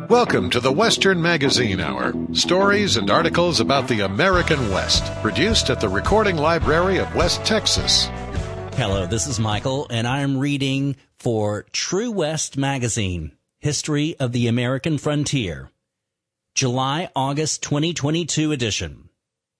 Welcome to the Western Magazine Hour. Stories and articles about the American West. Produced at the Recording Library of West Texas. Hello, this is Michael, and I am reading for True West Magazine, History of the American Frontier, July-August 2022 edition.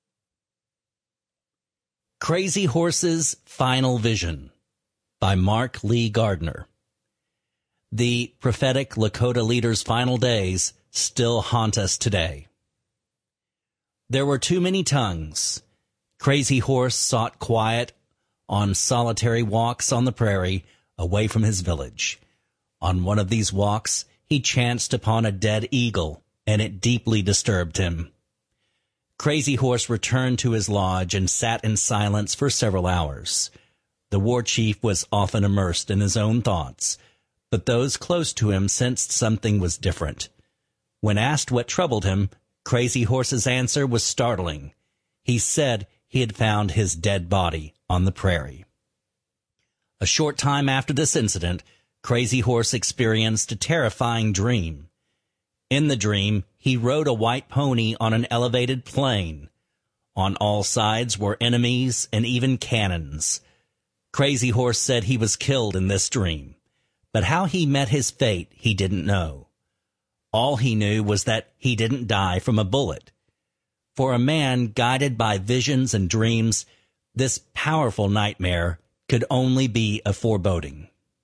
Crazy Horse's Final Vision by Mark Lee Gardner. The prophetic Lakota leader's final days still haunt us today. There were too many tongues. Crazy Horse sought quiet on solitary walks on the prairie away from his village. On one of these walks, he chanced upon a dead eagle, and it deeply disturbed him. Crazy Horse returned to his lodge and sat in silence for several hours. The war chief was often immersed in his own thoughts, but those close to him sensed something was different. When asked what troubled him, Crazy Horse's answer was startling. He said he had found his dead body on the prairie. A short time after this incident, Crazy Horse experienced a terrifying dream. In the dream, he rode a white pony on an elevated plain. On all sides were enemies and even cannons. Crazy Horse said he was killed in this dream, but how he met his fate he didn't know. All he knew was that he didn't die from a bullet. For a man guided by visions and dreams, this powerful nightmare could only be a foreboding.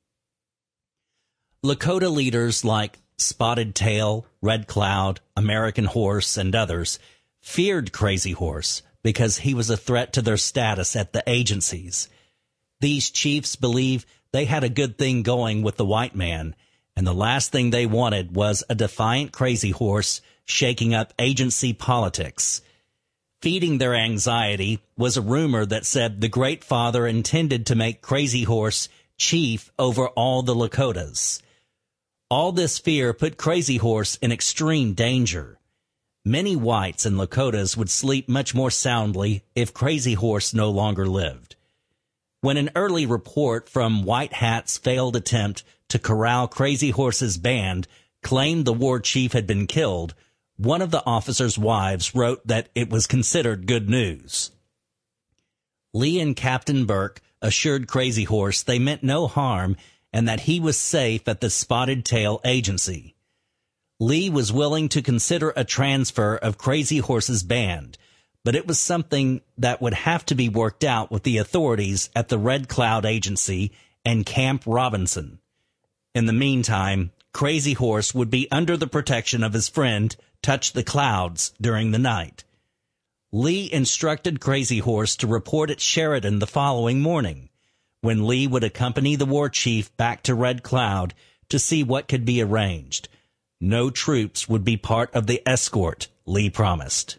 Lakota leaders like Spotted Tail, Red Cloud, American Horse, and others feared Crazy Horse because he was a threat to their status at the agencies. These chiefs believed they had a good thing going with the white man, and the last thing they wanted was a defiant Crazy Horse shaking up agency politics. Feeding their anxiety was a rumor that said the Great Father intended to make Crazy Horse chief over all the Lakotas. All this fear put Crazy Horse in extreme danger. Many whites and Lakotas would sleep much more soundly if Crazy Horse no longer lived. When an early report from White Hat's failed attempt to corral Crazy Horse's band claimed the war chief had been killed, one of the officers' wives wrote that it was considered good news. Lee and Captain Burke assured Crazy Horse they meant no harm and that he was safe at the Spotted Tail agency. Lee was willing to consider a transfer of Crazy Horse's band, but it was something that would have to be worked out with the authorities at the Red Cloud Agency and Camp Robinson. In the meantime, Crazy Horse would be under the protection of his friend Touch the Clouds during the night. Lee instructed Crazy Horse to report at Sheridan the following morning, when Lee would accompany the war chief back to Red Cloud to see what could be arranged. No troops would be part of the escort, Lee promised.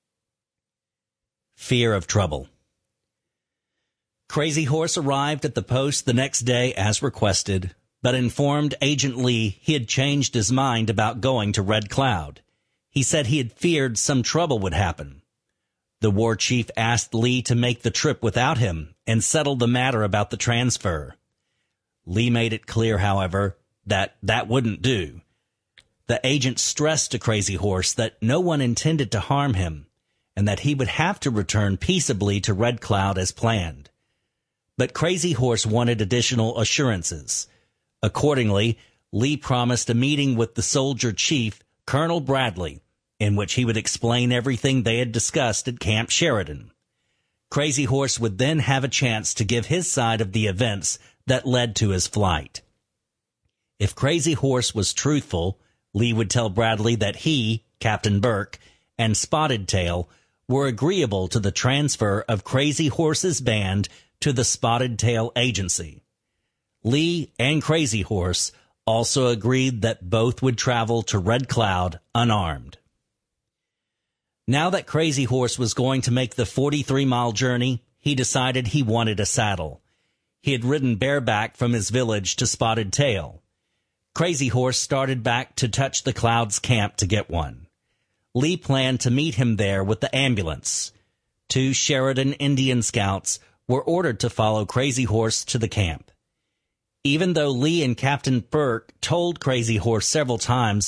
Fear of trouble. Crazy Horse arrived at the post the next day as requested, but informed Agent Lee he had changed his mind about going to Red Cloud. He said he had feared some trouble would happen. The war chief asked Lee to make the trip without him and settle the matter about the transfer. Lee made it clear, however, that wouldn't do. The agent stressed to Crazy Horse that no one intended to harm him, and that he would have to return peaceably to Red Cloud as planned. But Crazy Horse wanted additional assurances. Accordingly, Lee promised a meeting with the soldier chief, Colonel Bradley, in which he would explain everything they had discussed at Camp Sheridan. Crazy Horse would then have a chance to give his side of the events that led to his flight. If Crazy Horse was truthful, Lee would tell Bradley that he, Captain Burke, and Spotted Tail were agreeable to the transfer of Crazy Horse's band to the Spotted Tail agency. Lee and Crazy Horse also agreed that both would travel to Red Cloud unarmed. Now that Crazy Horse was going to make the 43-mile journey, he decided he wanted a saddle. He had ridden bareback from his village to Spotted Tail. Crazy Horse started back to Touch the Clouds camp to get one. Lee planned to meet him there with the ambulance. 2 Sheridan Indian scouts were ordered to follow Crazy Horse to the camp. Even though Lee and Captain Burke told Crazy Horse several times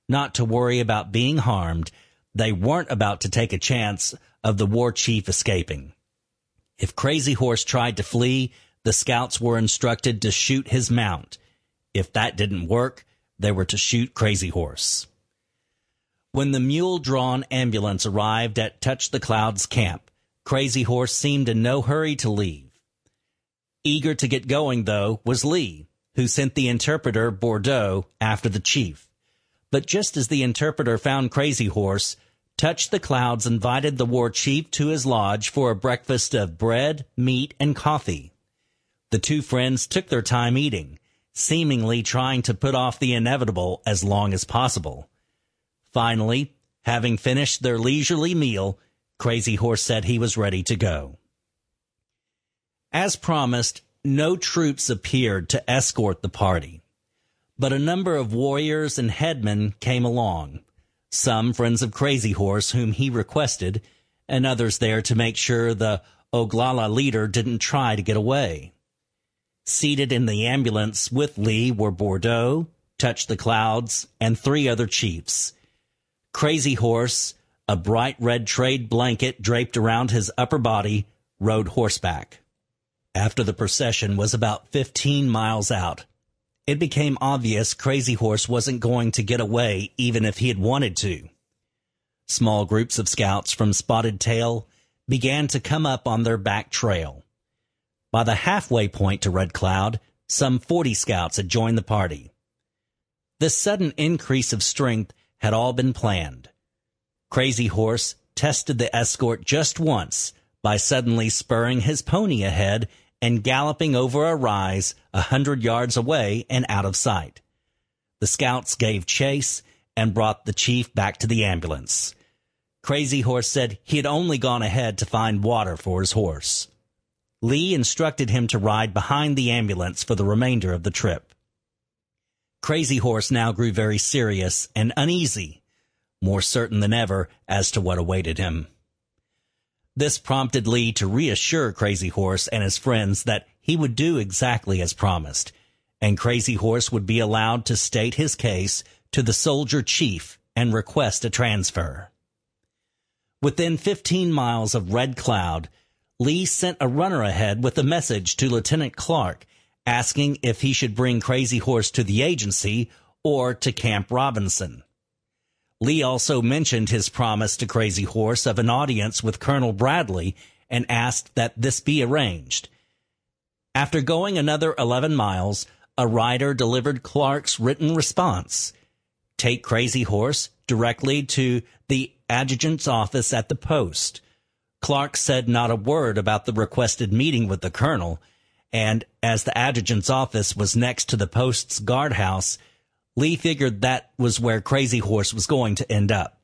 not to worry about being harmed. They weren't about to take a chance of the war chief escaping. If Crazy Horse tried to flee, the scouts were instructed to shoot his mount. If that didn't work, they were to shoot Crazy Horse. When the mule-drawn ambulance arrived at Touch the Clouds camp, Crazy Horse seemed in no hurry to leave. Eager to get going, though, was Lee, who sent the interpreter, Bordeaux, after the chief. But just as the interpreter found Crazy Horse, Touch the Clouds invited the war chief to his lodge for a breakfast of bread, meat, and coffee. The two friends took their time eating, seemingly trying to put off the inevitable as long as possible. Finally, having finished their leisurely meal, Crazy Horse said he was ready to go. As promised, no troops appeared to escort the party, but a number of warriors and headmen came along, some friends of Crazy Horse whom he requested, and others there to make sure the Oglala leader didn't try to get away. Seated in the ambulance with Lee were Bordeaux, Touch the Clouds, and 3 other chiefs. Crazy Horse, a bright red trade blanket draped around his upper body, rode horseback. After the procession was about 15 miles out, it became obvious Crazy Horse wasn't going to get away even if he had wanted to. Small groups of scouts from Spotted Tail began to come up on their back trail. By the halfway point to Red Cloud, some 40 scouts had joined the party. This sudden increase of strength had all been planned. Crazy Horse tested the escort just once by suddenly spurring his pony ahead and galloping over a rise 100 yards away and out of sight. The scouts gave chase and brought the chief back to the ambulance. Crazy Horse said he had only gone ahead to find water for his horse. Lee instructed him to ride behind the ambulance for the remainder of the trip. Crazy Horse now grew very serious and uneasy, more certain than ever as to what awaited him. This prompted Lee to reassure Crazy Horse and his friends that he would do exactly as promised, and Crazy Horse would be allowed to state his case to the soldier chief and request a transfer. Within 15 miles of Red Cloud, Lee sent a runner ahead with a message to Lieutenant Clark asking if he should bring Crazy Horse to the agency or to Camp Robinson. Lee also mentioned his promise to Crazy Horse of an audience with Colonel Bradley and asked that this be arranged. After going another 11 miles, a rider delivered Clark's written response. Take Crazy Horse directly to the adjutant's office at the post. Clark said not a word about the requested meeting with the colonel, and as the adjutant's office was next to the post's guardhouse, Lee figured that was where Crazy Horse was going to end up.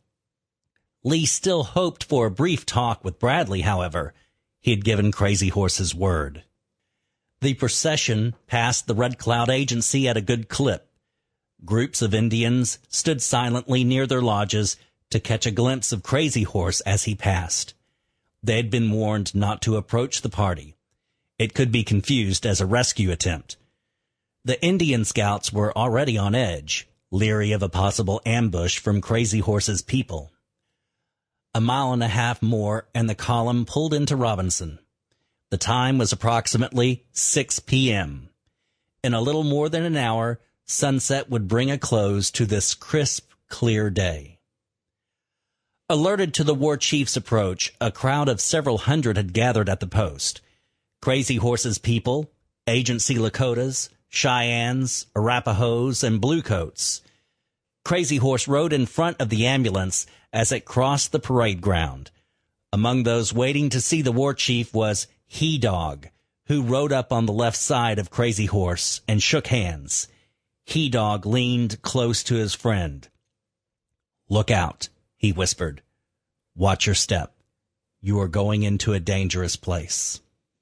Lee still hoped for a brief talk with Bradley, however. He had given Crazy Horse his word. The procession passed the Red Cloud Agency at a good clip. Groups of Indians stood silently near their lodges to catch a glimpse of Crazy Horse as he passed. They had been warned not to approach the party. It could be confused as a rescue attempt. The Indian scouts were already on edge, leery of a possible ambush from Crazy Horse's people. A mile and a half more and the column pulled into Robinson. The time was approximately 6 p.m. In a little more than an hour, sunset would bring a close to this crisp, clear day. Alerted to the war chief's approach, a crowd of several hundred had gathered at the post. Crazy Horse's people, agency Lakotas, Cheyennes, Arapahoes, and Bluecoats. Crazy Horse rode in front of the ambulance as it crossed the parade ground. Among those waiting to see the war chief was He-Dog, who rode up on the left side of Crazy Horse and shook hands. He-Dog leaned close to his friend. "Look out," he whispered. "Watch your step. You are going into a dangerous place."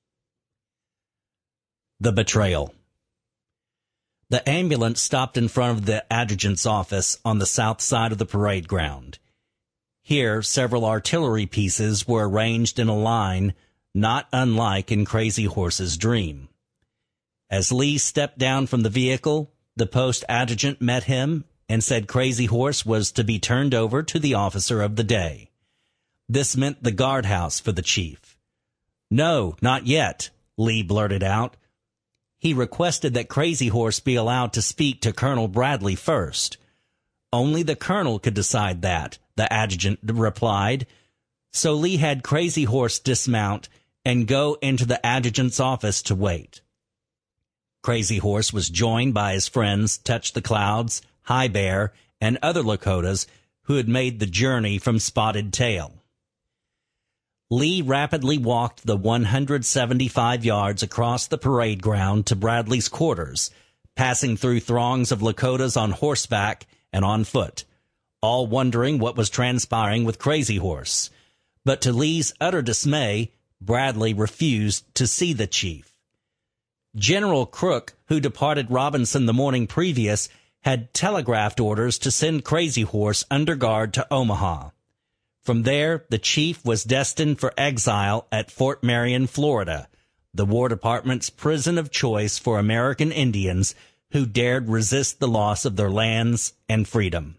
The betrayal. The ambulance stopped in front of the adjutant's office on the south side of the parade ground. Here, several artillery pieces were arranged in a line, not unlike in Crazy Horse's dream. As Lee stepped down from the vehicle, the post adjutant met him and said Crazy Horse was to be turned over to the officer of the day. This meant the guardhouse for the chief. "No, not yet," Lee blurted out. He requested that Crazy Horse be allowed to speak to Colonel Bradley first. Only the colonel could decide that, the adjutant replied. So Lee had Crazy Horse dismount and go into the adjutant's office to wait. Crazy Horse was joined by his friends Touch the Clouds, High Bear, and other Lakotas who had made the journey from Spotted Tail. Lee rapidly walked the 175 yards across the parade ground to Bradley's quarters, passing through throngs of Lakotas on horseback and on foot, all wondering what was transpiring with Crazy Horse. But to Lee's utter dismay, Bradley refused to see the chief. General Crook, who departed Robinson the morning previous, had telegraphed orders to send Crazy Horse under guard to Omaha. From there, the chief was destined for exile at Fort Marion, Florida, the War Department's prison of choice for American Indians who dared resist the loss of their lands and freedom.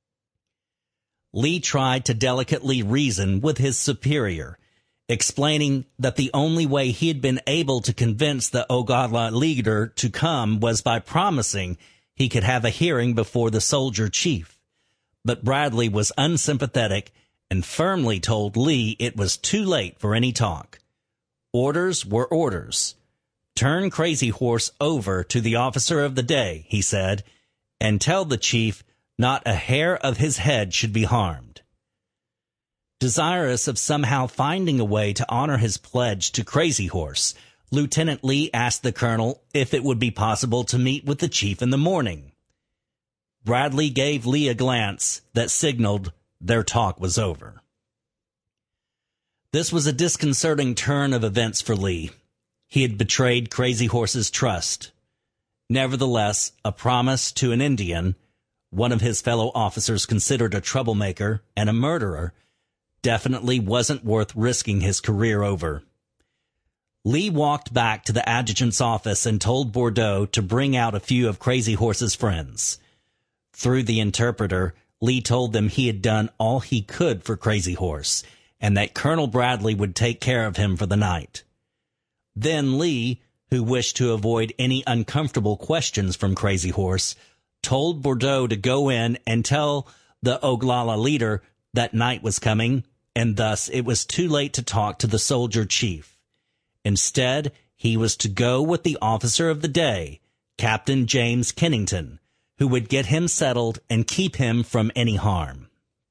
Lee tried to delicately reason with his superior, explaining that the only way he had been able to convince the Oglala leader to come was by promising he could have a hearing before the soldier chief. But Bradley was unsympathetic and firmly told Lee it was too late for any talk. Orders were orders. "Turn Crazy Horse over to the officer of the day," he said, "and tell the chief not a hair of his head should be harmed." Desirous of somehow finding a way to honor his pledge to Crazy Horse, Lieutenant Lee asked the colonel if it would be possible to meet with the chief in the morning. Bradley gave Lee a glance that signaled their talk was over. This was a disconcerting turn of events for Lee. He had betrayed Crazy Horse's trust. Nevertheless, a promise to an Indian, one of his fellow officers considered a troublemaker and a murderer, definitely wasn't worth risking his career over. Lee walked back to the adjutant's office and told Bordeaux to bring out a few of Crazy Horse's friends. Through the interpreter, Lee told them he had done all he could for Crazy Horse, and that Colonel Bradley would take care of him for the night. Then Lee, who wished to avoid any uncomfortable questions from Crazy Horse, told Bordeaux to go in and tell the Oglala leader that night was coming, and thus it was too late to talk to the soldier chief. Instead, he was to go with the officer of the day, Captain James Kennington, who would get him settled and keep him from any harm.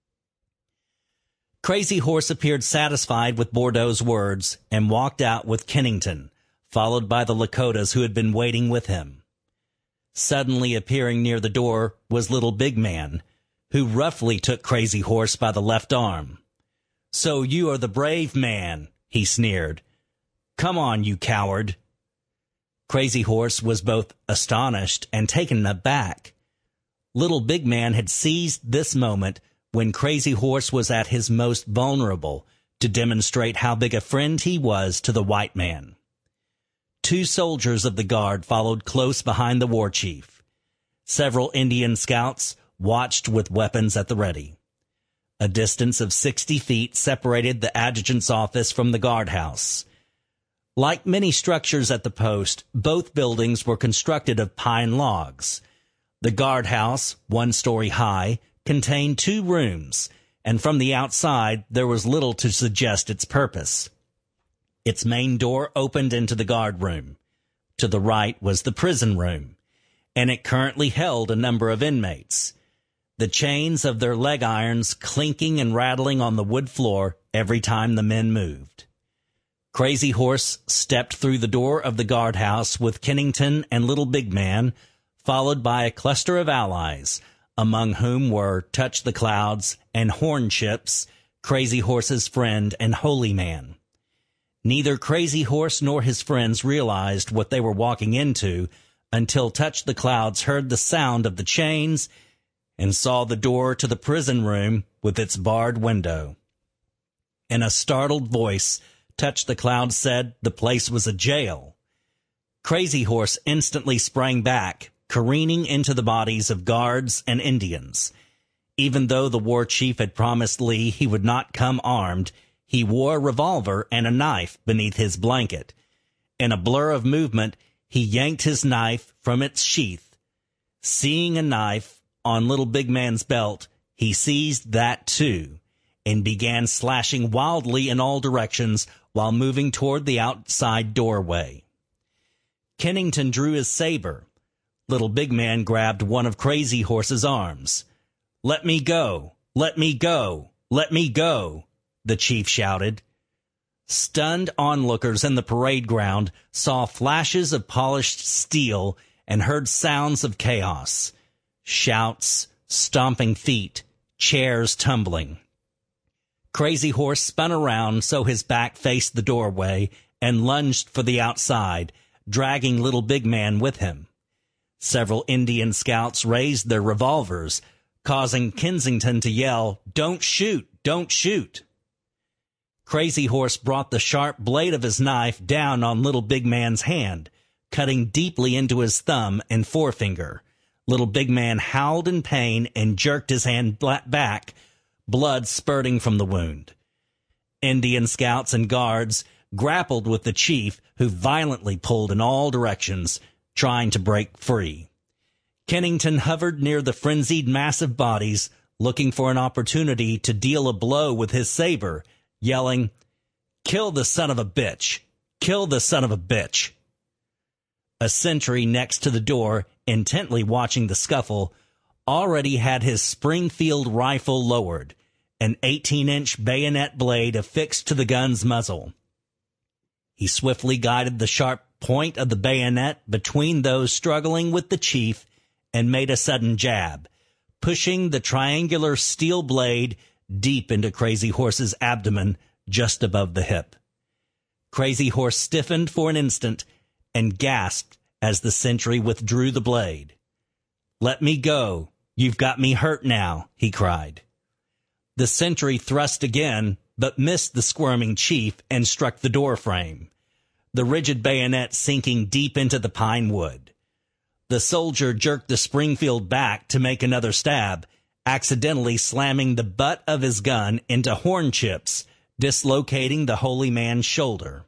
Crazy Horse appeared satisfied with Bordeaux's words and walked out with Kennington, followed by the Lakotas who had been waiting with him. Suddenly appearing near the door was Little Big Man, who roughly took Crazy Horse by the left arm. "So you are the brave man," he sneered. "Come on, you coward." Crazy Horse was both astonished and taken aback. Little Big Man had seized this moment when Crazy Horse was at his most vulnerable to demonstrate how big a friend he was to the white man. 2 soldiers of the guard followed close behind the war chief. Several Indian scouts watched with weapons at the ready. A distance of 60 feet separated the adjutant's office from the guardhouse. Like many structures at the post, both buildings were constructed of pine logs. The guardhouse, 1 story high, contained 2 rooms, and from the outside there was little to suggest its purpose. Its main door opened into the guard room. To the right was the prison room, and it currently held a number of inmates, the chains of their leg irons clinking and rattling on the wood floor every time the men moved. Crazy Horse stepped through the door of the guardhouse with Kennington and Little Big Man, followed by a cluster of allies, among whom were Touch the Clouds and Horn Chips, Crazy Horse's friend and holy man. Neither Crazy Horse nor his friends realized what they were walking into until Touch the Clouds heard the sound of the chains and saw the door to the prison room with its barred window. In a startled voice, Touch the Clouds said the place was a jail. Crazy Horse instantly sprang back, careening into the bodies of guards and Indians. Even though the war chief had promised Lee he would not come armed, he wore a revolver and a knife beneath his blanket. In a blur of movement, he yanked his knife from its sheath. Seeing a knife on Little Big Man's belt, he seized that too, and began slashing wildly in all directions while moving toward the outside doorway. Kennington drew his saber. Little Big Man grabbed one of Crazy Horse's arms. "Let me go! Let me go! Let me go!" the chief shouted. Stunned onlookers in the parade ground saw flashes of polished steel and heard sounds of chaos. Shouts, stomping feet, chairs tumbling. Crazy Horse spun around so his back faced the doorway and lunged for the outside, dragging Little Big Man with him. Several Indian scouts raised their revolvers, causing Kensington to yell, "Don't shoot! Don't shoot!" Crazy Horse brought the sharp blade of his knife down on Little Big Man's hand, cutting deeply into his thumb and forefinger. Little Big Man howled in pain and jerked his hand back, blood spurting from the wound. Indian scouts and guards grappled with the chief, who violently pulled in all directions, trying to break free. Kennington hovered near the frenzied mass of bodies, looking for an opportunity to deal a blow with his saber, yelling, "Kill the son of a bitch! Kill the son of a bitch!" A sentry next to the door, intently watching the scuffle, already had his Springfield rifle lowered, an 18-inch bayonet blade affixed to the gun's muzzle. He swiftly guided the sharp point of the bayonet between those struggling with the chief and made a sudden jab, pushing the triangular steel blade deep into Crazy Horse's abdomen just above the hip. Crazy Horse stiffened for an instant and gasped as the sentry withdrew the blade. "Let me go. You've got me hurt now," he cried. The sentry thrust again, but missed the squirming chief and struck the door frame, the rigid bayonet sinking deep into the pine wood. The soldier jerked the Springfield back to make another stab, accidentally slamming the butt of his gun into horn chips, dislocating the holy man's shoulder.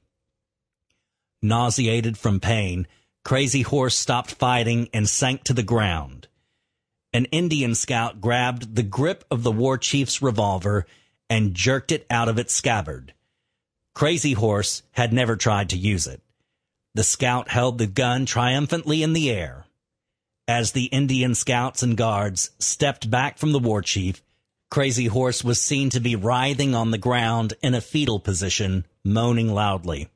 Nauseated from pain, Crazy Horse stopped fighting and sank to the ground. An Indian scout grabbed the grip of the war chief's revolver and jerked it out of its scabbard. Crazy Horse had never tried to use it. The scout held the gun triumphantly in the air. As the Indian scouts and guards stepped back from the war chief, Crazy Horse was seen to be writhing on the ground in a fetal position, moaning loudly.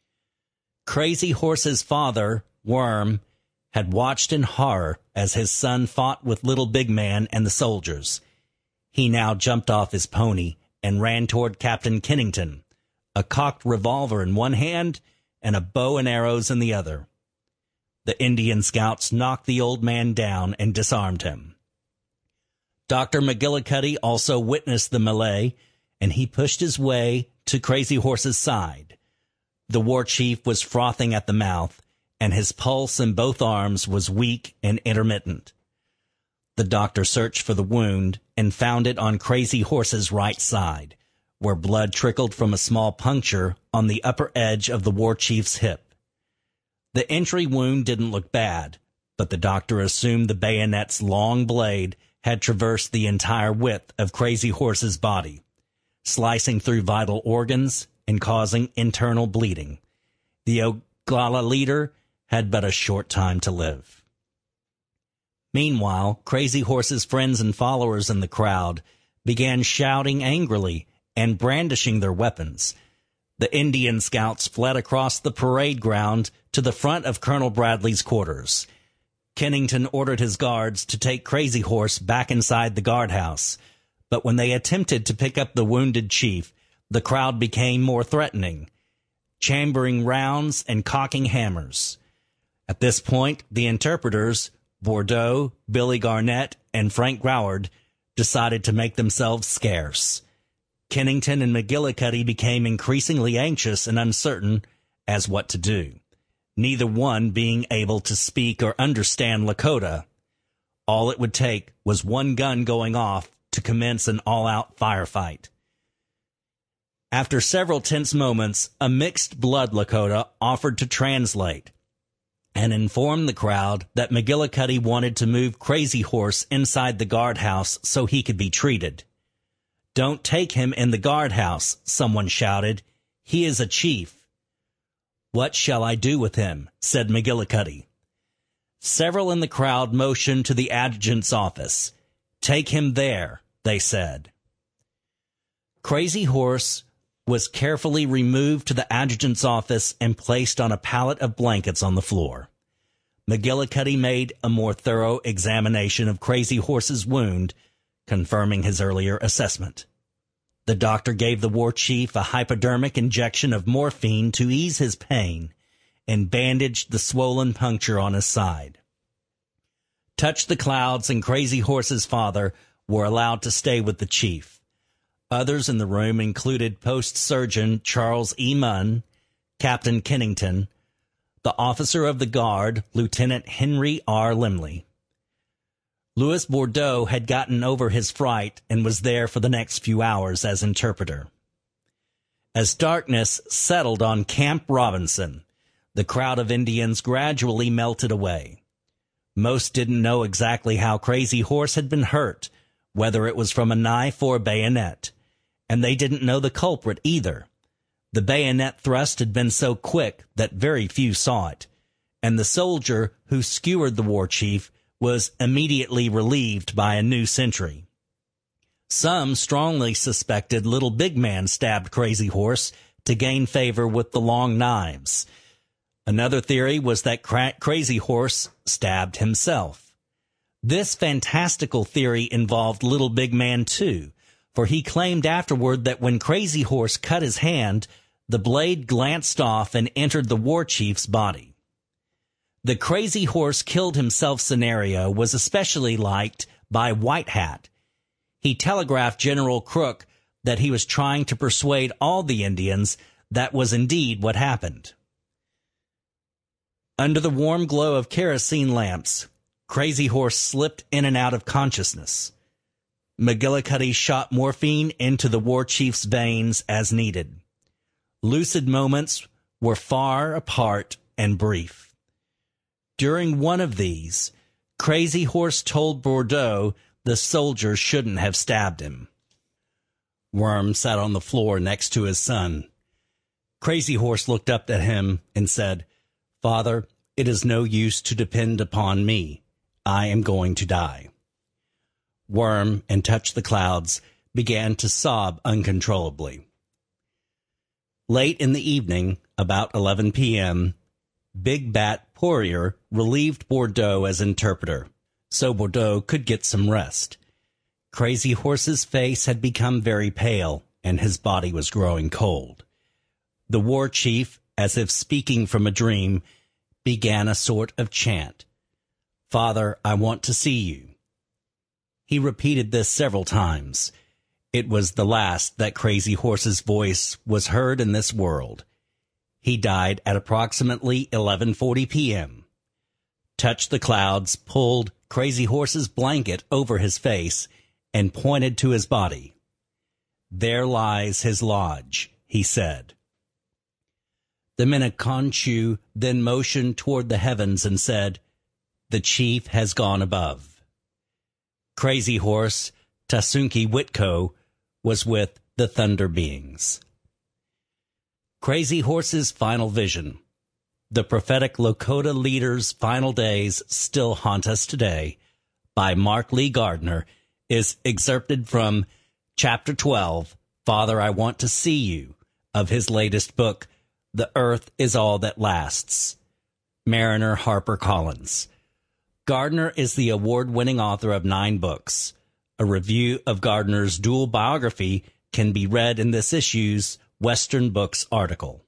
Crazy Horse's father, Worm, had watched in horror as his son fought with Little Big Man and the soldiers. He now jumped off his pony and ran toward Captain Kennington, a cocked revolver in one hand and a bow and arrows in the other. The Indian scouts knocked the old man down and disarmed him. Dr. McGillicuddy also witnessed the melee, and he pushed his way to Crazy Horse's side. The war chief was frothing at the mouth, and his pulse in both arms was weak and intermittent. The doctor searched for the wound and found it on Crazy Horse's right side, where blood trickled from a small puncture on the upper edge of the war chief's hip. The entry wound didn't look bad, but the doctor assumed the bayonet's long blade had traversed the entire width of Crazy Horse's body, slicing through vital organs and causing internal bleeding. The Oglala leader had but a short time to live. Meanwhile, Crazy Horse's friends and followers in the crowd began shouting angrily and brandishing their weapons. The Indian scouts fled across the parade ground to the front of Colonel Bradley's quarters. Kennington ordered his guards to take Crazy Horse back inside the guardhouse, but when they attempted to pick up the wounded chief, the crowd became more threatening, chambering rounds and cocking hammers. At this point, the interpreters, Bordeaux, Billy Garnett, and Frank Groward, decided to make themselves scarce. Kennington and McGillicuddy became increasingly anxious and uncertain as what to do. neither one being able to speak or understand Lakota. All it would take was one gun going off to commence an all-out firefight. After several tense moments, a mixed-blood Lakota offered to translate and informed the crowd that McGillicuddy wanted to move Crazy Horse inside the guardhouse so he could be treated. "Don't take him in the guardhouse," someone shouted. "He is a chief." "What shall I do with him?" said McGillicuddy. Several in the crowd motioned to the adjutant's office. "Take him there," they said. Crazy Horse was carefully removed to the adjutant's office and placed on a pallet of blankets on the floor. McGillicuddy made a more thorough examination of Crazy Horse's wound, confirming his earlier assessment. The doctor gave the war chief a hypodermic injection of morphine to ease his pain and bandaged the swollen puncture on his side. Touch the Clouds and Crazy Horse's father were allowed to stay with the chief. Others in the room included Post Surgeon Charles E. Munn, Captain Kennington, the officer of the guard, Lieutenant Henry R. Limley. Louis Bordeaux had gotten over his fright and was there for the next few hours as interpreter. As darkness settled on Camp Robinson, the crowd of Indians gradually melted away. Most didn't know exactly how Crazy Horse had been hurt, whether it was from a knife or a bayonet, and they didn't know the culprit either. The bayonet thrust had been so quick that very few saw it, and the soldier who skewered the war chief was immediately relieved by a new sentry. Some strongly suspected Little Big Man stabbed Crazy Horse to gain favor with the long knives. Another theory was that Crazy Horse stabbed himself. This fantastical theory involved Little Big Man too, for he claimed afterward that when Crazy Horse cut his hand, the blade glanced off and entered the war chief's body. The Crazy Horse killed himself scenario was especially liked by White Hat. He telegraphed General Crook that he was trying to persuade all the Indians that was indeed what happened. Under the warm glow of kerosene lamps, Crazy Horse slipped in and out of consciousness. McGillicuddy shot morphine into the war chief's veins as needed. Lucid moments were far apart and brief. During one of these, Crazy Horse told Bordeaux the soldier shouldn't have stabbed him. Worm sat on the floor next to his son. Crazy Horse looked up at him and said, "Father, it is no use to depend upon me. I am going to die." Worm and Touch the Clouds began to sob uncontrollably. Late in the evening, about 11 p.m., Big Bat Poirier relieved Bordeaux as interpreter, so Bordeaux could get some rest. Crazy Horse's face had become very pale, and his body was growing cold. The war chief, as if speaking from a dream, began a sort of chant. "Father, I want to see you." He repeated this several times. It was the last that Crazy Horse's voice was heard in this world. He died at approximately 11:40 p.m. Touch the Clouds pulled Crazy Horse's blanket over his face and pointed to his body. "There lies his lodge," he said. The Minneconchu then motioned toward the heavens and said, "The chief has gone above." Crazy Horse, Tasunki Whitko, was with the Thunder Beings. Crazy Horse's final vision. The prophetic Lakota leader's final days still haunt us today, by Mark Lee Gardner, is excerpted from Chapter 12, Father, I Want to See You, of his latest book, The Earth is All That Lasts. Mariner HarperCollins. Gardner is the award-winning author of 9 books. A review of Gardner's dual biography can be read in this issue's Western Books article.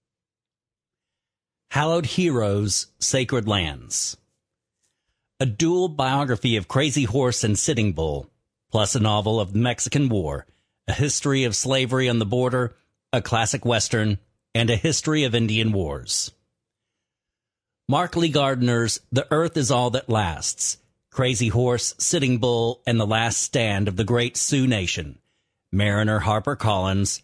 Hallowed Heroes, Sacred Lands. A dual biography of Crazy Horse and Sitting Bull, plus a novel of the Mexican War, a history of slavery on the border, a classic Western, and a history of Indian wars. Mark Lee Gardner's The Earth is All That Lasts, Crazy Horse, Sitting Bull, and the Last Stand of the Great Sioux Nation, Mariner HarperCollins,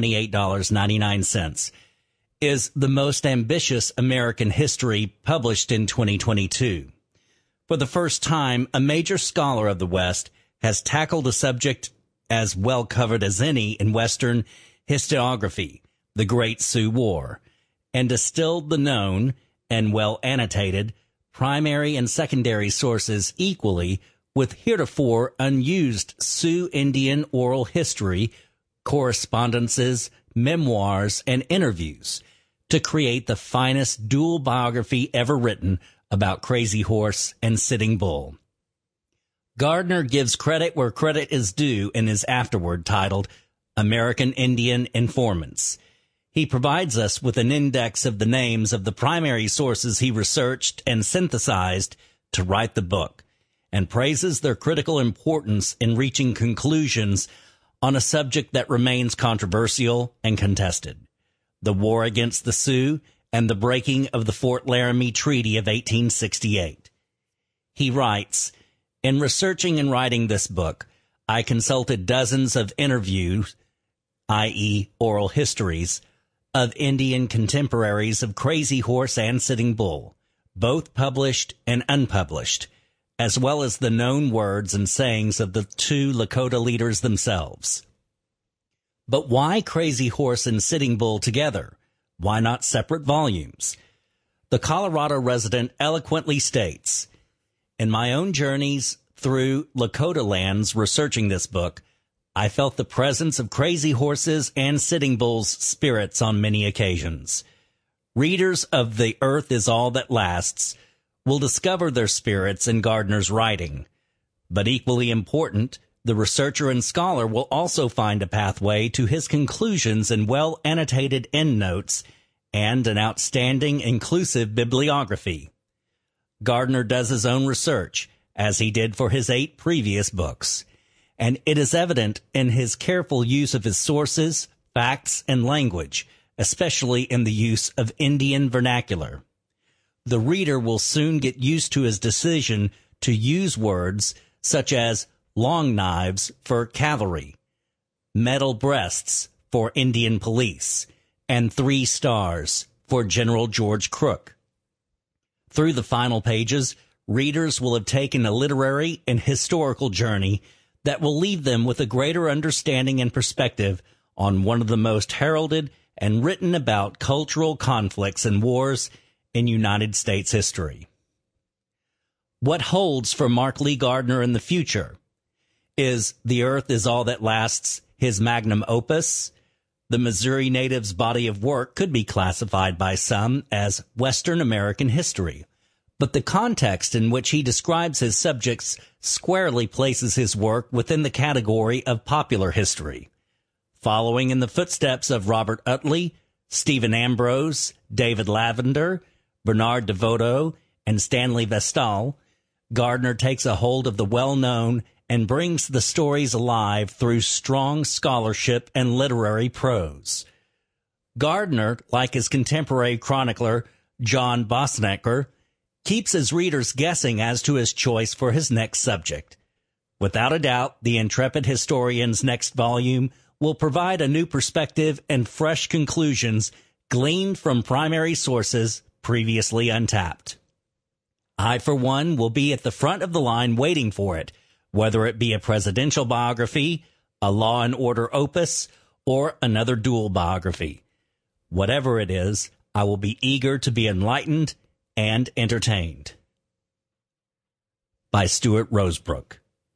$28.99, is the most ambitious American history published in 2022. For the first time, a major scholar of the West has tackled a subject as well covered as any in Western historiography, the Great Sioux War, and distilled the known and well annotated primary and secondary sources equally with heretofore unused Sioux Indian oral history, correspondences, memoirs, and interviews to create the finest dual biography ever written about Crazy Horse and Sitting Bull. Gardner gives credit where credit is due in his afterword titled American Indian Informants. He provides us with an index of the names of the primary sources he researched and synthesized to write the book, and praises their critical importance in reaching conclusions on a subject that remains controversial and contested: the war against the Sioux and the breaking of the Fort Laramie Treaty of 1868. He writes, "In researching and writing this book, I consulted dozens of interviews, i.e. oral histories, of Indian contemporaries of Crazy Horse and Sitting Bull, both published and unpublished, as well as the known words and sayings of the two Lakota leaders themselves. But why Crazy Horse and Sitting Bull together? Why not separate volumes?" The Colorado resident eloquently states, "In my own journeys through Lakota lands researching this book, I felt the presence of Crazy Horse's and Sitting Bull's spirits on many occasions. Readers of The Earth is All That Lasts will discover their spirits in Gardner's writing. But equally important, the researcher and scholar will also find a pathway to his conclusions in well-annotated endnotes and an outstanding inclusive bibliography. Gardner does his own research, as he did for his 8 previous books, and it is evident in his careful use of his sources, facts, and language, especially in the use of Indian vernacular. The reader will soon get used to his decision to use words such as long knives for cavalry, metal breasts for Indian police, and 3 stars for General George Crook. Through the final pages, readers will have taken a literary and historical journey that will leave them with a greater understanding and perspective on one of the most heralded and written about cultural conflicts and wars in United States history. What holds for Mark Lee Gardner in the future? Is The Earth is All That Lasts his magnum opus? The Missouri native's body of work could be classified by some as Western American history, but the context in which he describes his subjects squarely places his work within the category of popular history. Following in the footsteps of Robert Utley, Stephen Ambrose, David Lavender, Bernard DeVoto, and Stanley Vestal, Gardner takes a hold of the well-known and brings the stories alive through strong scholarship and literary prose. Gardner, like his contemporary chronicler John Bosanquet, keeps his readers guessing as to his choice for his next subject. Without a doubt, the intrepid historian's next volume will provide a new perspective and fresh conclusions gleaned from primary sources previously untapped. I, for one, will be at the front of the line waiting for it, whether it be a presidential biography, a Law and Order opus, or another dual biography. Whatever it is, I will be eager to be enlightened and entertained. By Stuart Rosebrook.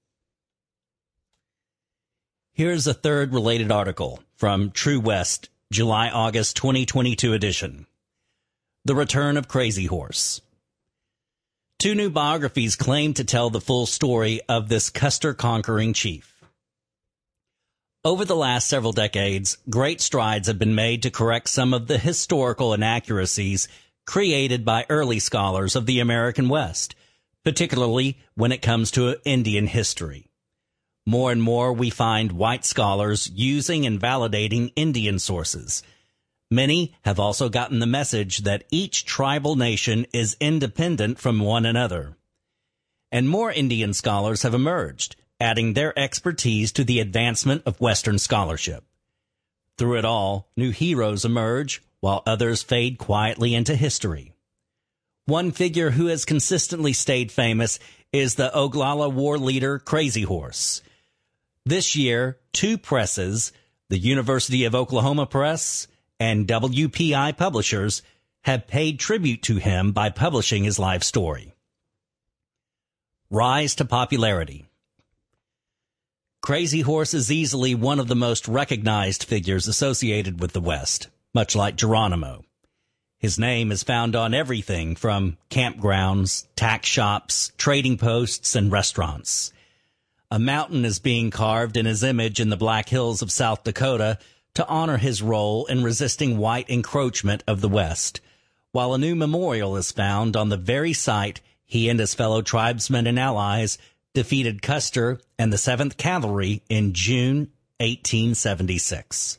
Here's a third related article from True West, July-August 2022 edition. The Return of Crazy Horse. 2 new biographies claim to tell the full story of this Custer-conquering chief. Over the last several decades, great strides have been made to correct some of the historical inaccuracies created by early scholars of the American West, particularly when it comes to Indian history. More and more we find white scholars using and validating Indian sources. Many have also gotten the message that each tribal nation is independent from one another. And more Indian scholars have emerged, adding their expertise to the advancement of Western scholarship. Through it all, new heroes emerge, while others fade quietly into history. One figure who has consistently stayed famous is the Oglala war leader Crazy Horse. This year, two presses, the University of Oklahoma Press and WPI Publishers, have paid tribute to him by publishing his life story. Rise to popularity. Crazy Horse is easily one of the most recognized figures associated with the West, much like Geronimo. His name is found on everything from campgrounds, tack shops, trading posts, and restaurants. A mountain is being carved in his image in the Black Hills of South Dakota to honor his role in resisting white encroachment of the West, while a new memorial is found on the very site he and his fellow tribesmen and allies defeated Custer and the 7th Cavalry in June 1876.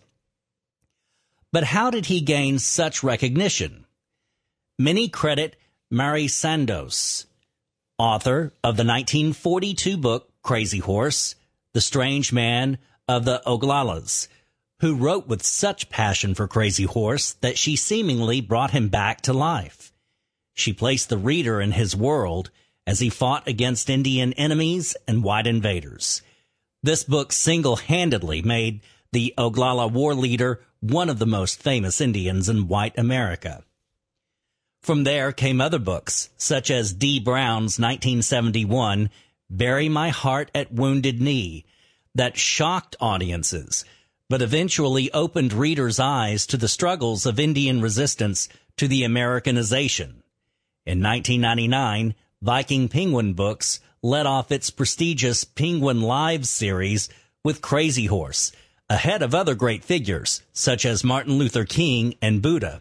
But how did he gain such recognition? Many credit Mari Sandoz, author of the 1942 book Crazy Horse, The Strange Man of the Oglalas, who wrote with such passion for Crazy Horse that she seemingly brought him back to life. She placed the reader in his world as he fought against Indian enemies and white invaders. This book single-handedly made the Oglala war leader one of the most famous Indians in white America. From there came other books, such as D. Brown's 1971 Bury My Heart at Wounded Knee, that shocked audiences, but eventually opened readers' eyes to the struggles of Indian resistance to the Americanization. In 1999, Viking Penguin Books led off its prestigious Penguin Lives series with Crazy Horse, ahead of other great figures, such as Martin Luther King and Buddha.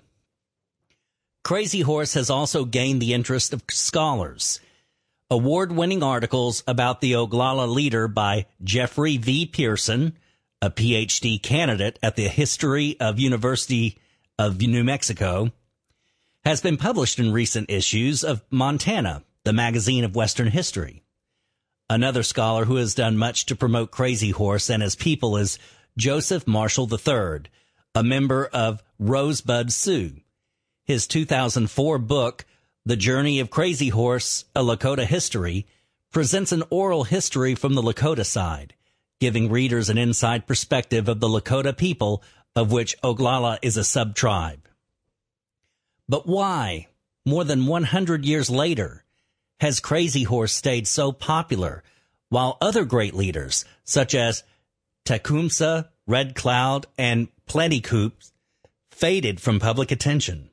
Crazy Horse has also gained the interest of scholars. Award-winning articles about the Oglala leader by Jeffrey V. Pearson, a Ph.D. candidate at the History of University of New Mexico, has been published in recent issues of Montana, the magazine of Western history. Another scholar who has done much to promote Crazy Horse and his people is Joseph Marshall III, a member of Rosebud Sioux. His 2004 book, The Journey of Crazy Horse, A Lakota History, presents an oral history from the Lakota side, giving readers an inside perspective of the Lakota people, of which Oglala is a sub-tribe. But why, more than 100 years later, has Crazy Horse stayed so popular, while other great leaders, such as Tecumseh, Red Cloud, and Plentycoop, faded from public attention?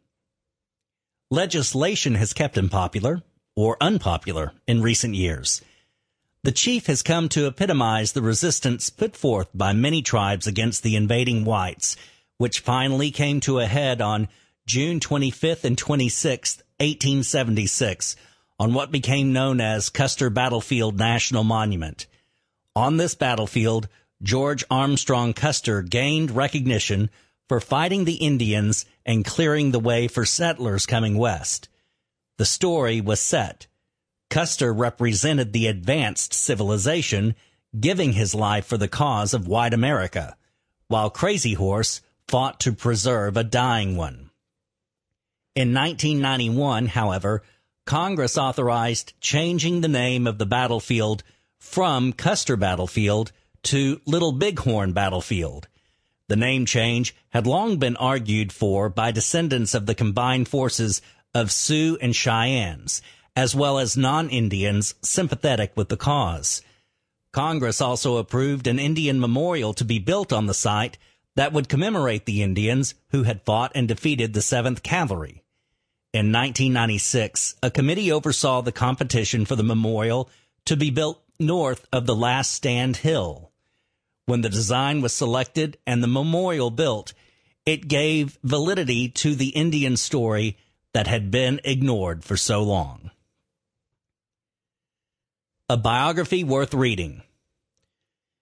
Legislation has kept him popular, or unpopular, in recent years. The chief has come to epitomize the resistance put forth by many tribes against the invading whites, which finally came to a head on June 25th and 26th, 1876, on what became known as Custer Battlefield National Monument. On this battlefield, George Armstrong Custer gained recognition for fighting the Indians and clearing the way for settlers coming west. The story was set. Custer represented the advanced civilization, giving his life for the cause of white America, while Crazy Horse fought to preserve a dying one. In 1991, however, Congress authorized changing the name of the battlefield from Custer Battlefield to Little Bighorn Battlefield. The name change had long been argued for by descendants of the combined forces of Sioux and Cheyennes, as well as non-Indians sympathetic with the cause. Congress also approved an Indian memorial to be built on the site that would commemorate the Indians who had fought and defeated the 7th Cavalry. In 1996, a committee oversaw the competition for the memorial to be built north of the Last Stand Hill. When the design was selected and the memorial built, it gave validity to the Indian story that had been ignored for so long. A biography worth reading.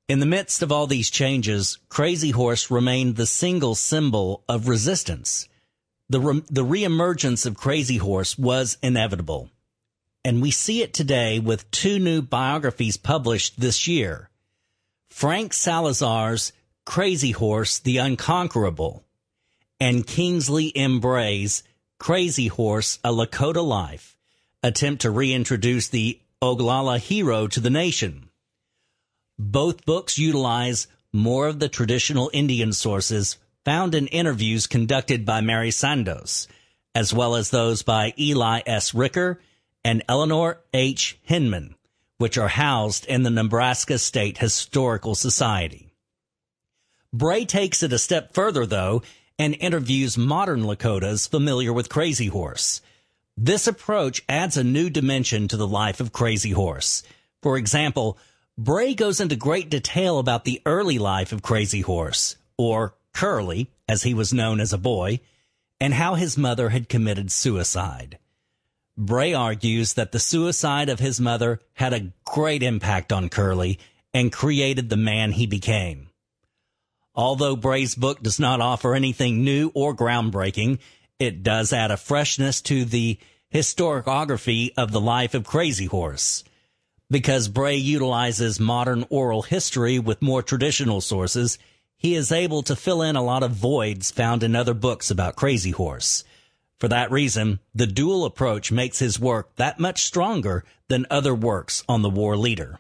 In the midst of all these changes, Crazy Horse remained the single symbol of resistance. The reemergence of Crazy Horse was inevitable. And we see it today with two new biographies published this year. Frank Salazar's Crazy Horse, the Unconquerable, and Kingsley M. Bray's Crazy Horse, A Lakota Life, attempt to reintroduce the Oglala hero to the nation. Both books utilize more of the traditional Indian sources found in interviews conducted by Mary Sandos, as well as those by Eli S. Ricker and Eleanor H. Hinman, which are housed in the Nebraska State Historical Society. Bray takes it a step further, though, and interviews modern Lakotas familiar with Crazy Horse. This approach adds a new dimension to the life of Crazy Horse. For example, Bray goes into great detail about the early life of Crazy Horse, or Curly, as he was known as a boy, and how his mother had committed suicide. Bray argues that the suicide of his mother had a great impact on Curly and created the man he became. Although Bray's book does not offer anything new or groundbreaking, it does add a freshness to the historiography of the life of Crazy Horse. Because Bray utilizes modern oral history with more traditional sources, he is able to fill in a lot of voids found in other books about Crazy Horse. For that reason, the dual approach makes his work that much stronger than other works on the war leader.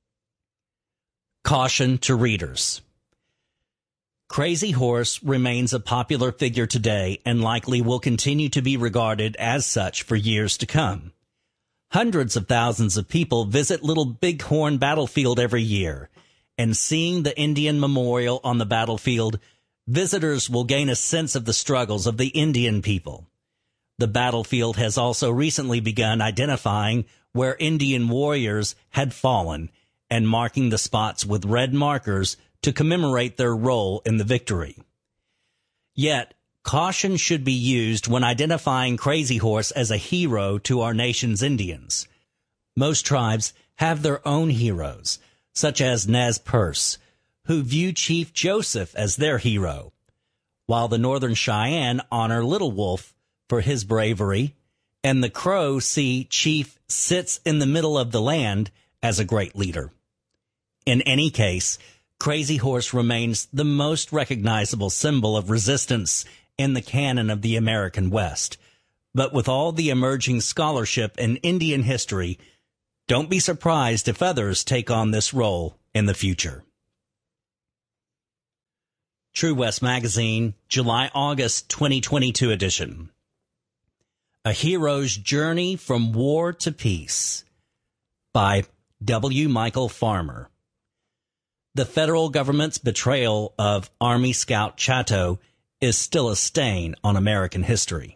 Caution to readers. Crazy Horse remains a popular figure today and likely will continue to be regarded as such for years to come. Hundreds of thousands of people visit Little Bighorn Battlefield every year, and seeing the Indian Memorial on the battlefield, visitors will gain a sense of the struggles of the Indian people. The battlefield has also recently begun identifying where Indian warriors had fallen and marking the spots with red markers to commemorate their role in the victory. Yet, caution should be used when identifying Crazy Horse as a hero to our nation's Indians. Most tribes have their own heroes, such as Nez Perce, who view Chief Joseph as their hero, while the Northern Cheyenne honor Little Wolf for his bravery, and the Crow see Chief Sits in the Middle of the Land as a great leader. In any case, Crazy Horse remains the most recognizable symbol of resistance in the canon of the American West. But with all the emerging scholarship in Indian history, don't be surprised if others take on this role in the future. True West Magazine, July-August 2022 edition. A Hero's Journey from War to Peace by W. Michael Farmer. The federal government's betrayal of Army Scout Chatto is still a stain on American history.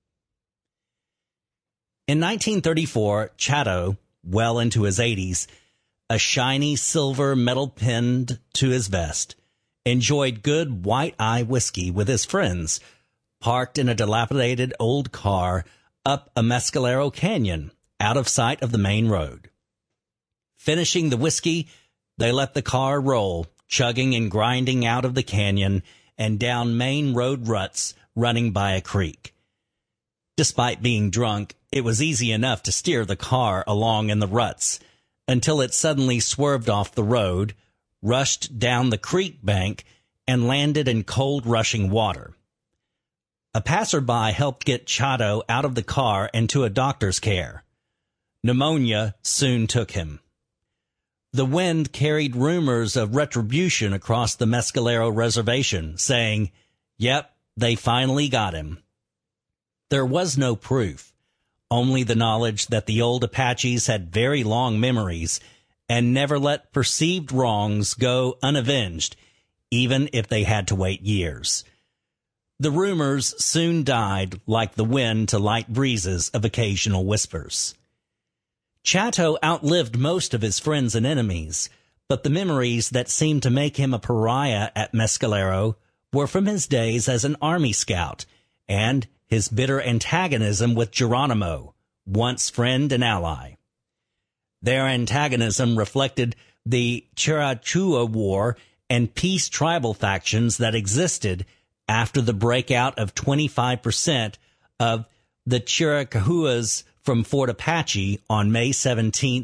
In 1934, Chatto, well into his 80s, a shiny silver medal pinned to his vest, enjoyed good white-eye whiskey with his friends, parked in a dilapidated old car up a Mescalero Canyon, out of sight of the main road. Finishing the whiskey, they let the car roll, chugging and grinding out of the canyon and down main road ruts running by a creek. Despite being drunk, it was easy enough to steer the car along in the ruts until it suddenly swerved off the road, rushed down the creek bank, and landed in cold rushing water. A passerby helped get Chatto out of the car and to a doctor's care. Pneumonia soon took him. The wind carried rumors of retribution across the Mescalero Reservation, saying, "Yep, they finally got him." There was no proof, only the knowledge that the old Apaches had very long memories and never let perceived wrongs go unavenged, even if they had to wait years. The rumors soon died like the wind to light breezes of occasional whispers. Chatto outlived most of his friends and enemies, but the memories that seemed to make him a pariah at Mescalero were from his days as an Army scout and his bitter antagonism with Geronimo, once friend and ally. Their antagonism reflected the Chiricahua War and peace tribal factions that existed after the breakout of 25% of the Chiricahuas from Fort Apache on May 17,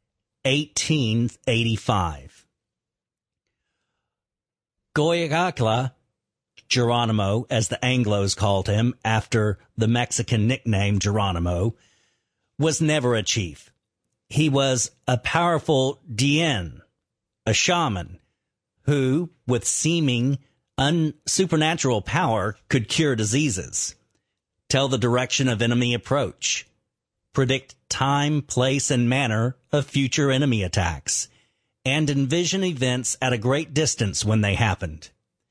1885. Goyagacla, Geronimo, as the Anglos called him after the Mexican nickname Geronimo, was never a chief. He was a powerful Dien, a shaman, who, with seeming supernatural power, could cure diseases, tell the direction of enemy approach, predict time, place, and manner of future enemy attacks, and envision events at a great distance when they happened.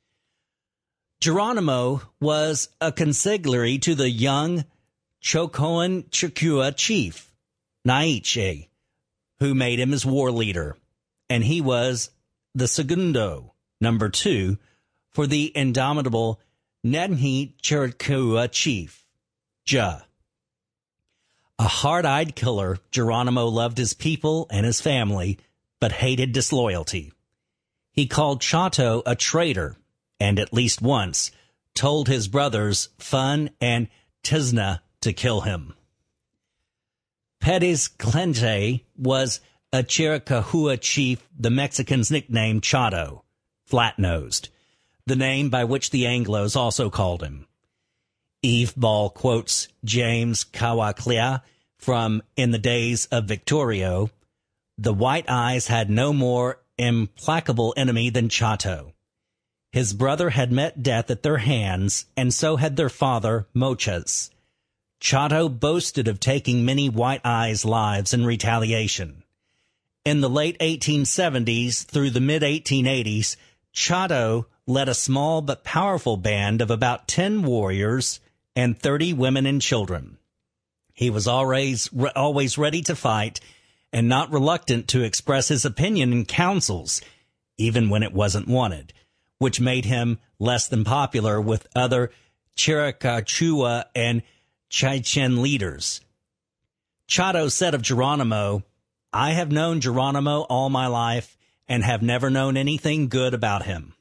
Geronimo was a consigliere to the young Chocoan-Chicua chief, Naiche, who made him his war leader, and he was the segundo, number 2, for the indomitable Nenhi-Chiricahua chief, Ja. A hard-eyed killer, Geronimo loved his people and his family, but hated disloyalty. He called Chato a traitor, and at least once told his brothers Fun and Tizna to kill him. Pettis Clente was a Chiricahua chief the Mexicans nicknamed Chato, flat-nosed, the name by which the Anglos also called him. Eve Ball quotes James Cawaclia from In the Days of Victorio, "The White Eyes had no more implacable enemy than Chato. His brother had met death at their hands, and so had their father, Mochas. Chato boasted of taking many White Eyes' lives in retaliation. In the late 1870s through the mid-1880s, Chato led a small but powerful band of about 10 warriors and 30 women and children. He was always ready to fight and not reluctant to express his opinion in councils, even when it wasn't wanted, which made him less than popular with other Chiricahua and Chichen leaders. Chato said of Geronimo, "I have known Geronimo all my life and have never known anything good about him."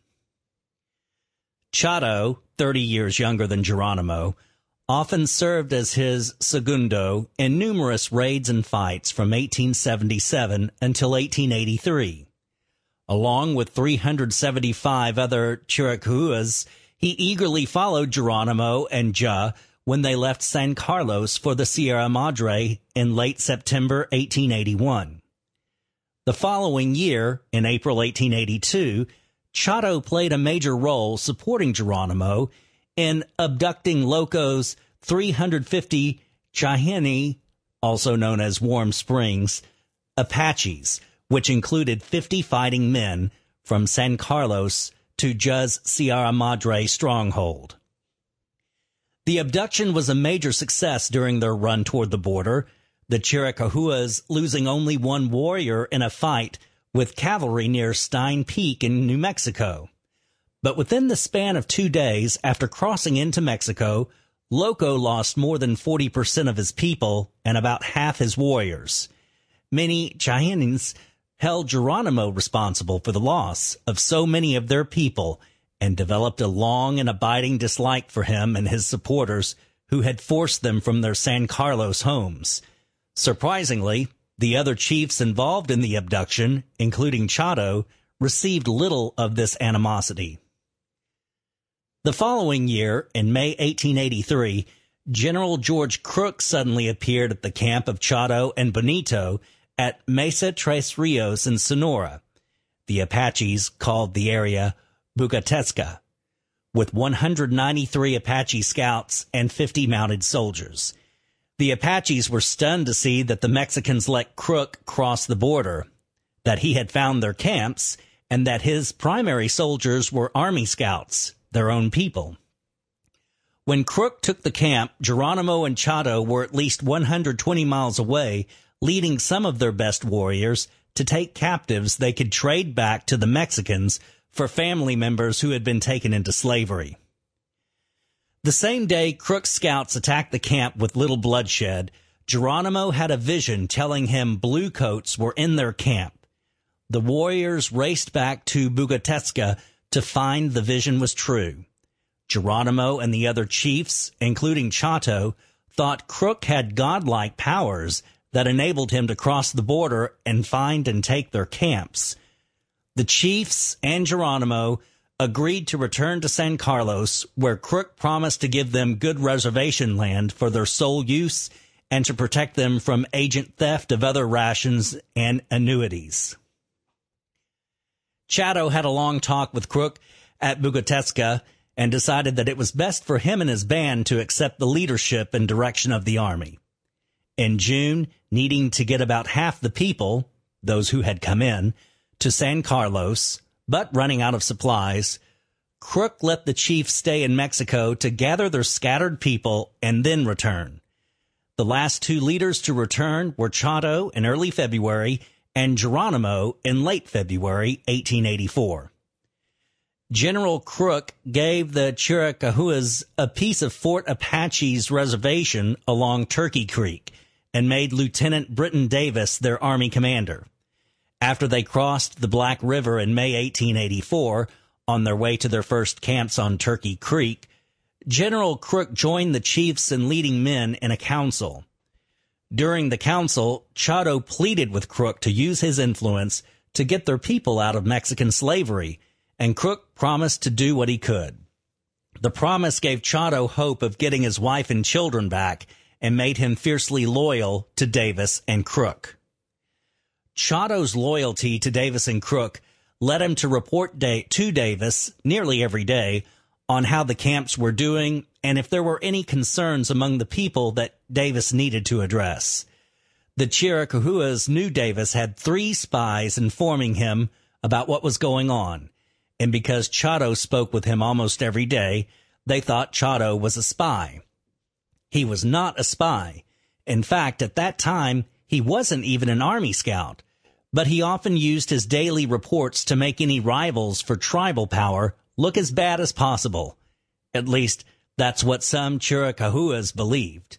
Chato, 30 years younger than Geronimo, often served as his segundo in numerous raids and fights from 1877 until 1883. Along with 375 other Chiricahuas, he eagerly followed Geronimo and Ja when they left San Carlos for the Sierra Madre in late September 1881. The following year, in April 1882, Chato played a major role supporting Geronimo in abducting Loco's 350 Chahini, also known as Warm Springs, Apaches, which included 50 fighting men from San Carlos to Ja's Sierra Madre stronghold. The abduction was a major success during their run toward the border, the Chiricahuas losing only one warrior in a fight with cavalry near Stein Peak in New Mexico. But within the span of 2 days after crossing into Mexico, Loco lost more than 40% of his people and about half his warriors. Many Chahinans held Geronimo responsible for the loss of so many of their people and developed a long and abiding dislike for him and his supporters who had forced them from their San Carlos homes. Surprisingly, the other chiefs involved in the abduction, including Chato, received little of this animosity. The following year, in May 1883, General George Crook suddenly appeared at the camp of Chato and Benito at Mesa Tres Rios in Sonora. The Apaches called the area Bugatesca, with 193 Apache scouts and 50 mounted soldiers. The Apaches were stunned to see that the Mexicans let Crook cross the border, that he had found their camps, and that his primary soldiers were Army scouts, their own people. When Crook took the camp, Geronimo and Chato were at least 120 miles away, leading some of their best warriors to take captives they could trade back to the Mexicans for family members who had been taken into slavery. The same day Crook's scouts attacked the camp with little bloodshed, Geronimo had a vision telling him bluecoats were in their camp. the warriors raced back to Bugatezka to find the vision was true. Geronimo and the other chiefs, including Chato, thought Crook had godlike powers that enabled him to cross the border and find and take their camps. The chiefs and Geronimo agreed to return to San Carlos, where Crook promised to give them good reservation land for their sole use and to protect them from agent theft of other rations and annuities. Chato had a long talk with Crook at Bugatezka and decided that it was best for him and his band to accept the leadership and direction of the army. In June, needing to get about half the people, those who had come in, to San Carlos, but running out of supplies, Crook let the chiefs stay in Mexico to gather their scattered people and then return. The last two leaders to return were Chato in early February and Geronimo in late February 1884. General Crook gave the Chiricahuas a piece of Fort Apache's reservation along Turkey Creek and made Lieutenant Britton Davis their army commander. After they crossed the Black River in May 1884, on their way to their first camps on Turkey Creek, General Crook joined the chiefs and leading men in a council. During the council, Chato pleaded with Crook to use his influence to get their people out of Mexican slavery, and Crook promised to do what he could. The promise gave Chato hope of getting his wife and children back and made him fiercely loyal to Davis and Crook. Chato's loyalty to Davis and Crook led him to report to Davis nearly every day on how the camps were doing and if there were any concerns among the people that Davis needed to address. The Chiricahuas knew Davis had 3 spies informing him about what was going on, and because Chato spoke with him almost every day, they thought Chato was a spy. He was not a spy. In fact, at that time, he wasn't even an army scout, but he often used his daily reports to make any rivals for tribal power look as bad as possible. At least, that's what some Chiricahuas believed.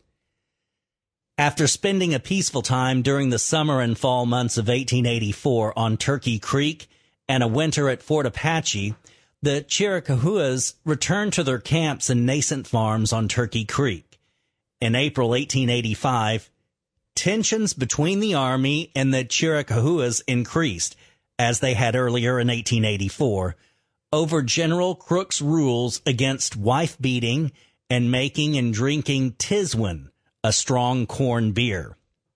After spending a peaceful time during the summer and fall months of 1884 on Turkey Creek and a winter at Fort Apache, the Chiricahuas returned to their camps and nascent farms on Turkey Creek. In April 1885, tensions between the Army and the Chiricahuas increased, as they had earlier in 1884, over General Crook's rules against wife-beating and making and drinking Tiswin, a strong corn beer.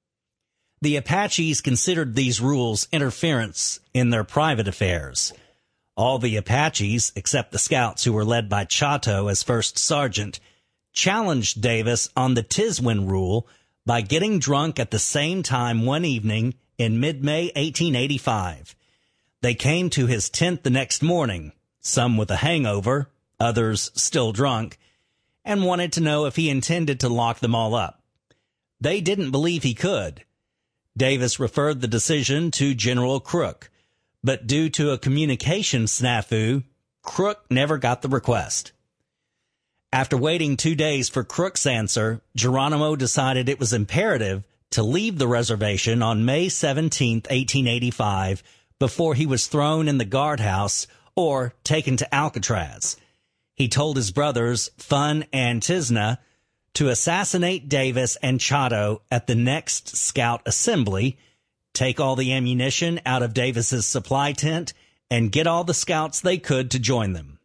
The Apaches considered these rules interference in their private affairs. All the Apaches, except the scouts who were led by Chato as first sergeant, challenged Davis on the Tiswin rule by getting drunk at the same time one evening in mid-May 1885. They came to his tent the next morning, some with a hangover, others still drunk, and wanted to know if he intended to lock them all up. They didn't believe he could. Davis referred the decision to General Crook, but due to a communication snafu, Crook never got the request. After waiting 2 days for Crook's answer, Geronimo decided it was imperative to leave the reservation on May 17, 1885, before he was thrown in the guardhouse or taken to Alcatraz. He told his brothers, Fun and Tisna, to assassinate Davis and Chato at the next scout assembly, take all the ammunition out of Davis's supply tent, and get all the scouts they could to join them.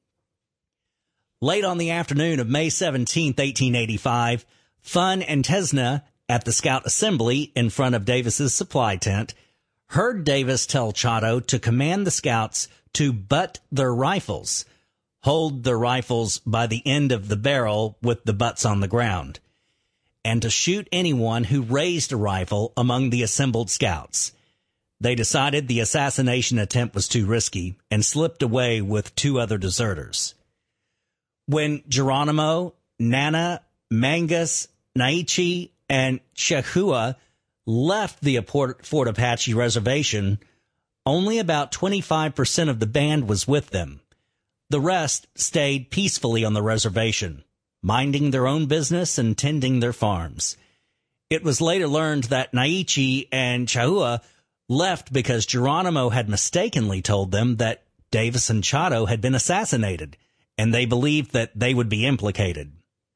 Late on the afternoon of May 17, 1885, Fun and Tisna, at the scout assembly in front of Davis's supply tent, heard Davis tell Chato to command the scouts to butt their rifles, hold their rifles by the end of the barrel with the butts on the ground, and to shoot anyone who raised a rifle among the assembled scouts. They decided the assassination attempt was too risky and slipped away with 2 other deserters. When Geronimo, Nana, Mangus, Naiche, and Chehua left the Fort Apache reservation, only about 25% of the band was with them. The rest stayed peacefully on the reservation, minding their own business and tending their farms. It was later learned that Naiche and Chehua left because Geronimo had mistakenly told them that Davis and Chato had been assassinated, and they believed that they would be implicated.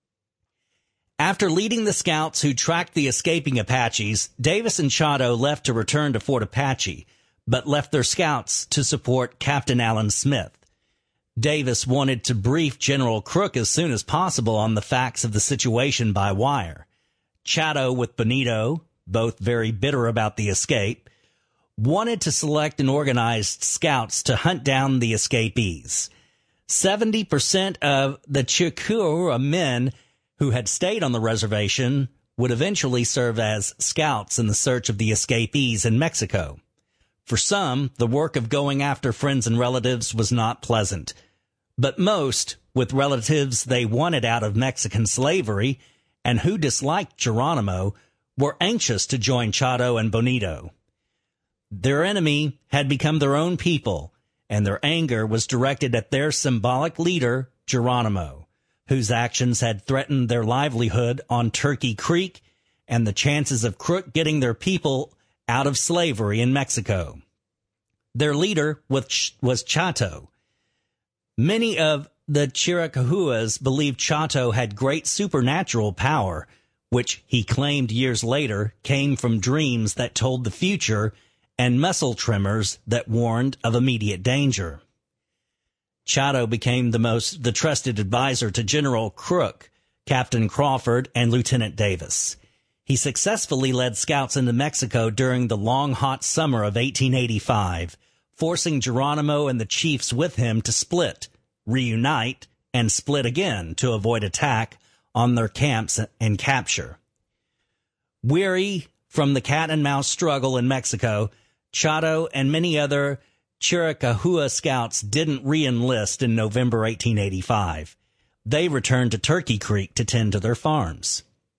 After leading the scouts who tracked the escaping Apaches, Davis and Chato left to return to Fort Apache, but left their scouts to support Captain Allen Smith. Davis wanted to brief General Crook as soon as possible on the facts of the situation by wire. Chato, with Bonito, both very bitter about the escape, wanted to select and organize scouts to hunt down the escapees. 70% of the Chicurua men who had stayed on the reservation would eventually serve as scouts in the search of the escapees in Mexico. For some, the work of going after friends and relatives was not pleasant. But most, with relatives they wanted out of Mexican slavery and who disliked Geronimo, were anxious to join Chato and Bonito. Their enemy had become their own people, and their anger was directed at their symbolic leader, Geronimo, whose actions had threatened their livelihood on Turkey Creek and the chances of Crook getting their people out of slavery in Mexico. Their leader was Chato. Many of the Chiricahuas believed Chato had great supernatural power, which he claimed years later came from dreams that told the future and muscle tremors that warned of immediate danger. Chato became the trusted advisor to General Crook, Captain Crawford, and Lieutenant Davis. He successfully led scouts into Mexico during the long, hot summer of 1885, forcing Geronimo and the chiefs with him to split, reunite, and split again to avoid attack on their camps and capture. Weary from the cat-and-mouse struggle in Mexico, Chato and many other Chiricahua scouts didn't re-enlist in November 1885. They returned to Turkey Creek to tend to their farms.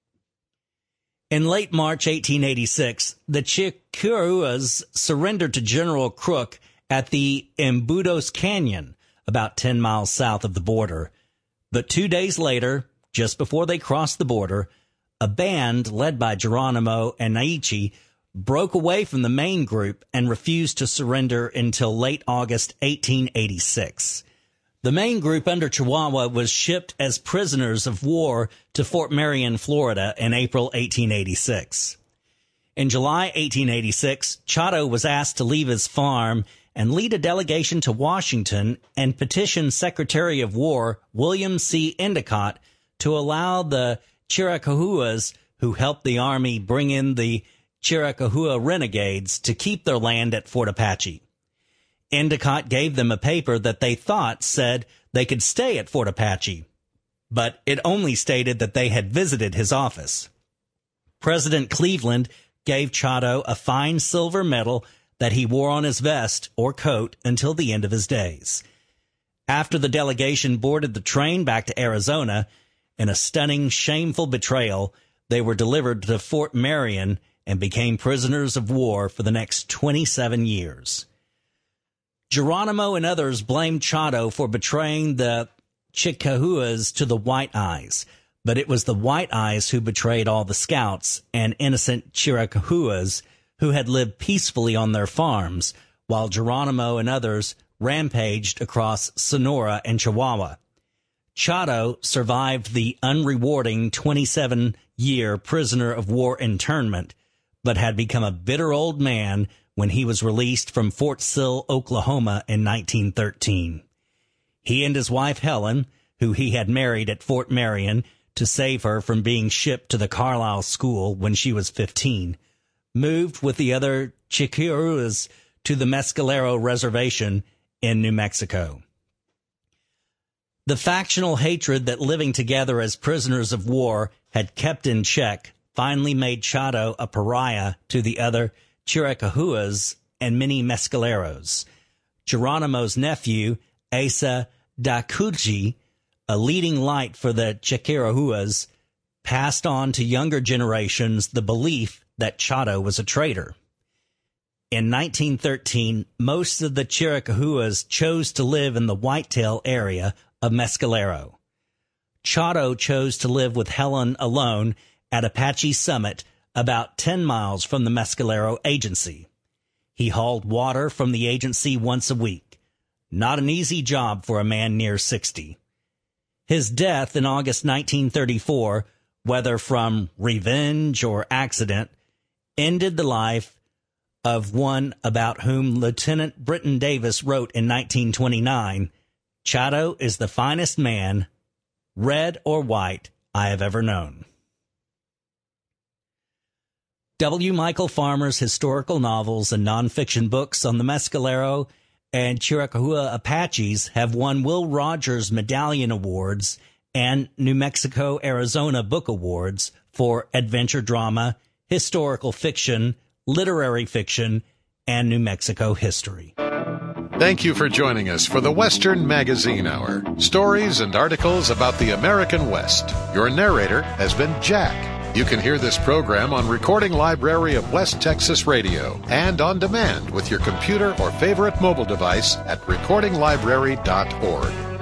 In late March 1886, the Chiricahuas surrendered to General Crook at the Embudos Canyon, about 10 miles south of the border. But 2 days later, just before they crossed the border, a band led by Geronimo and Naiche broke away from the main group and refused to surrender until late August 1886. The main group under Chihuahua was shipped as prisoners of war to Fort Marion, Florida in April 1886. In July 1886, Chato was asked to leave his farm and lead a delegation to Washington and petition Secretary of War William C. Endicott to allow the Chiricahuas, who helped the Army bring in the Chiricahua renegades, to keep their land at Fort Apache. Endicott gave them a paper that they thought said they could stay at Fort Apache, but it only stated that they had visited his office. President Cleveland gave Chato a fine silver medal that he wore on his vest or coat until the end of his days. After the delegation boarded the train back to Arizona, in a stunning, shameful betrayal, they were delivered to Fort Marion and became prisoners of war for the next 27 years. Geronimo and others blamed Chato for betraying the Chiricahuas to the White Eyes, but it was the White Eyes who betrayed all the scouts and innocent Chiricahuas who had lived peacefully on their farms, while Geronimo and others rampaged across Sonora and Chihuahua. Chato survived the unrewarding 27-year prisoner of war internment, but had become a bitter old man when he was released from Fort Sill, Oklahoma in 1913. He and his wife Helen, who he had married at Fort Marion to save her from being shipped to the Carlisle School when she was 15, moved with the other Chiricahuas to the Mescalero Reservation in New Mexico. The factional hatred that living together as prisoners of war had kept in check finally made Chato a pariah to the other Chiricahuas and many Mescaleros. Geronimo's nephew, Asa Dacuchi, a leading light for the Chiricahuas, passed on to younger generations the belief that Chato was a traitor. In 1913, most of the Chiricahuas chose to live in the Whitetail area of Mescalero. Chato chose to live with Helen alone at Apache Summit, about 10 miles from the Mescalero Agency. He hauled water from the agency once a week. Not an easy job for a man near 60. His death in August 1934, whether from revenge or accident, ended the life of one about whom Lieutenant Britton Davis wrote in 1929, "Chatto is the finest man, red or white, I have ever known." W. Michael Farmer's historical novels and nonfiction books on the Mescalero and Chiricahua Apaches have won Will Rogers Medallion Awards and New Mexico, Arizona Book Awards for adventure drama, historical fiction, literary fiction, and New Mexico history. Thank you for joining us for the Western Magazine Hour. Stories and articles about the American West. Your narrator has been Jack. You can hear this program on Recording Library of West Texas Radio and on demand with your computer or favorite mobile device at recordinglibrary.org.